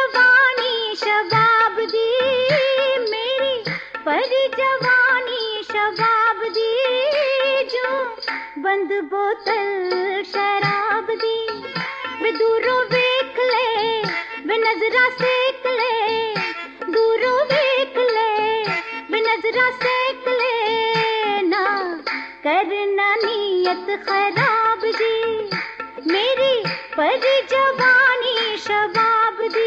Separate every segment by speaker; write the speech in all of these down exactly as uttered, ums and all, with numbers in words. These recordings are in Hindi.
Speaker 1: जवानी शबाब दी मेरी, पर जवानी शबाब दी, जो बंद बोतल शराब दी। वे दूरों वेख ले, वे नजरा सेक ले, दूरों वेख ले, वे नजरा सेक ले, ना करना नियत खराब जी मेरी, पर जवानी शबाब दी।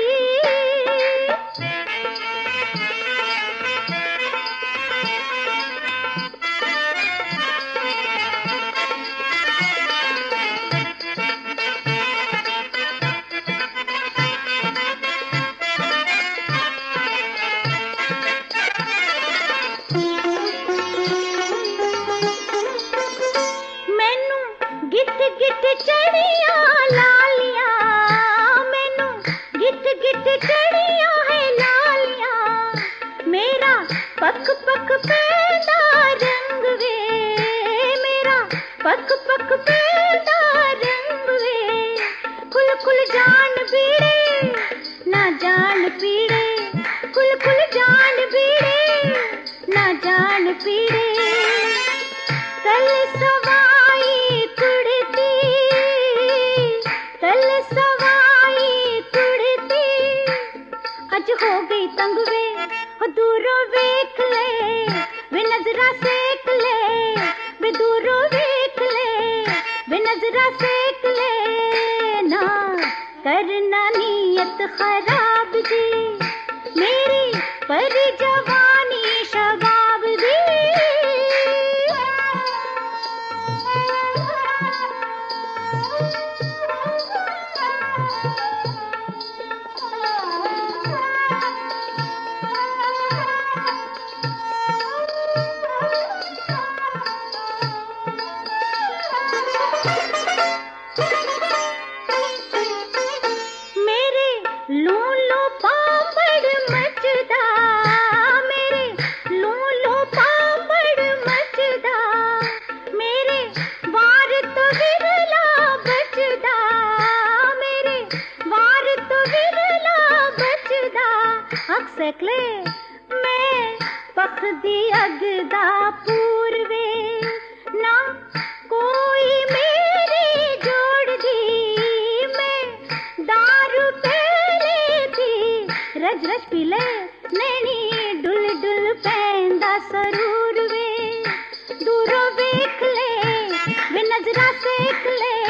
Speaker 1: मैनू गिट गिट चढ़िया लालिया, मैनू गिट गिट चढ़िया है लालिया, मेरा पक पक पैदा रंग वे, मेरा पक पक पैदा रंग वे। कुल कुल जान बीड़े ना जान पीड़े, कुल कुल जान बीड़े ना जान पीड़े। कल सवाई कुड़ती, कल सवाई कुड़ती, अज हो गई तंग वे, हो दूरों वेख ले, वे नजरा सेक ले, वे दूरों वेख ले, वे नजरा सेक ले, ना करना नियत खराब जी मेरी, पर जवानी शबाब दी। मेरे लूलो पापड़ मचदा, मेरे लूलो पापड़ मचदा, मेरे वार तो विरला बचदा, मेरे वार तो विरला बचदा। अग सकले मैं पखदी अगदा पूर्वे, ना कोई मेरी जोड़ दी, मैं दारू पहले थी रज रज पीले, नैनी डुल डुल पैंदा सरूर वे, दूरों वेख ले, वे नजरा सेक ले,